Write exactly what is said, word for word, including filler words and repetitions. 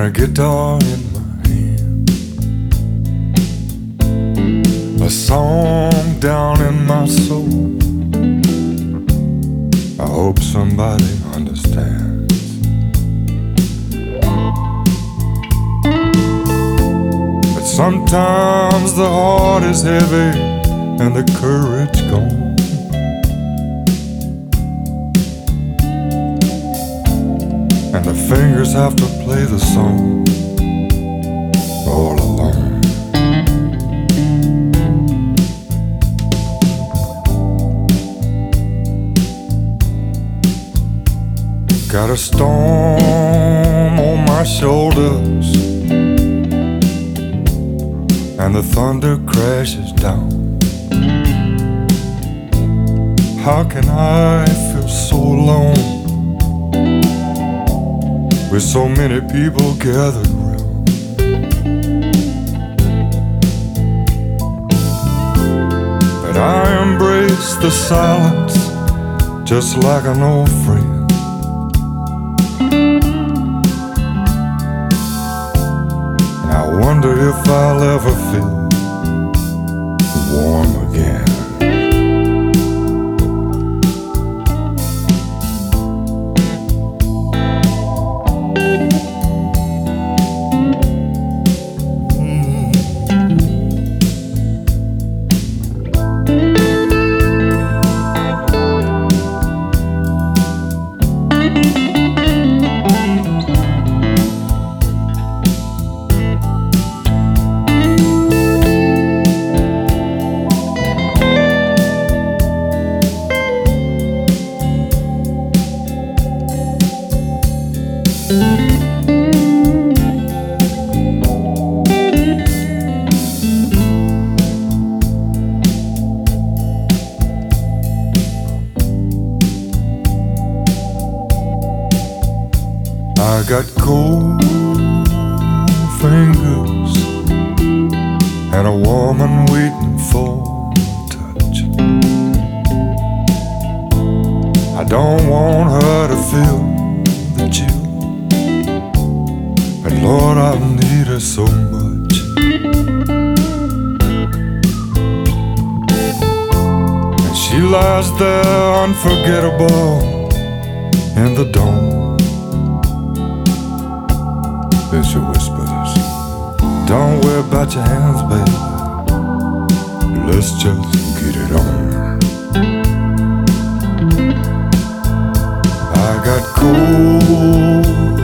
a guitar in my hand, a song down in my soul. I hope somebody understands. But sometimes the heart is heavy and the courage gone. And the fingers have to play the song all alone. Got a storm on my shoulders, and the thunder crashes down. How can I feel so alone with so many people gathered around? But I embrace the silence just like an old friend. And I wonder if I'll ever feel warm again. I got cold fingers and a woman waiting for a touch. I don't want her to feel the chill, but Lord, I need her so much. And she lies there unforgettable in the dawn. Then she whispers, don't worry about your hands, baby, let's just get it on. I got cold